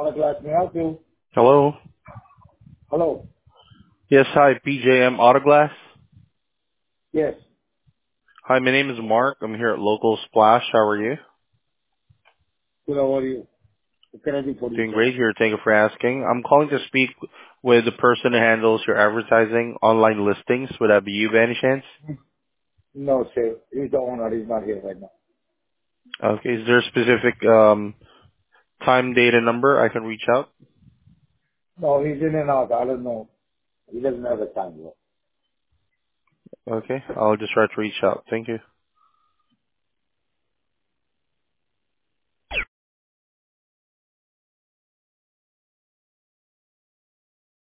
Autoglass, may I help you? Hello. Hello. Yes, hi, PJM Autoglass. Yes. Hi, my name is Mark. I'm here at Local Splash. How are you? Good, how are you? What can I do for you, Doing sir? great here. Thank you for asking. I'm calling to speak with the person who handles your advertising online listings. Would that be you by any chance? No, sir. He's the owner. He's not here right now. Okay. Is there a specific time, date, and number I can reach out? No, he's in and out. I don't know. He doesn't have the time, bro. Okay. I'll just try to reach out. Thank you.